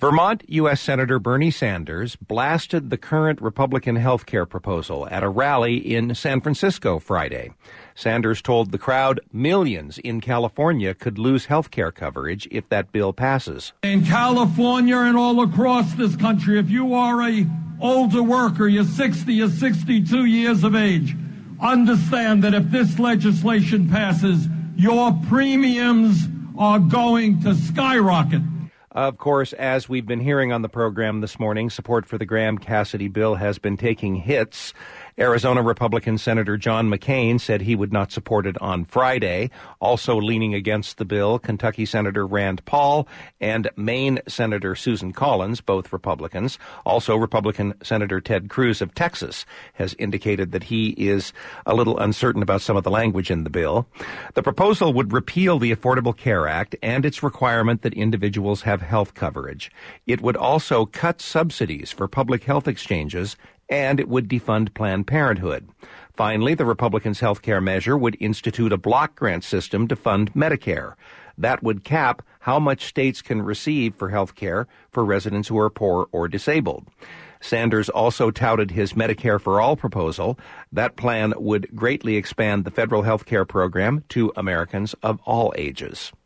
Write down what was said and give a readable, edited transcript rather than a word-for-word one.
Vermont U.S. Senator Bernie Sanders blasted the current Republican health care proposal at a rally in San Francisco Friday. Sanders told the crowd millions in California could lose health care coverage if that bill passes. In California and all across this country, if you are an older worker, you're 60, you're 62 years of age, understand that if this legislation passes, your premiums are going to skyrocket. Of course, as we've been hearing on the program this morning, support for the Graham-Cassidy bill has been taking hits. Arizona Republican Senator John McCain said he would not support it on Friday. Also leaning against the bill, Kentucky Senator Rand Paul and Maine Senator Susan Collins, both Republicans. Also, Republican Senator Ted Cruz of Texas has indicated that he is a little uncertain about some of the language in the bill. The proposal would repeal the Affordable Care Act and its requirement that individuals have health coverage. It would also cut subsidies for public health exchanges, and it would defund Planned Parenthood. Finally, the Republicans' health care measure would institute a block grant system to fund Medicare. That would cap how much states can receive for health care for residents who are poor or disabled. Sanders also touted his Medicare for All proposal. That plan would greatly expand the federal health care program to Americans of all ages.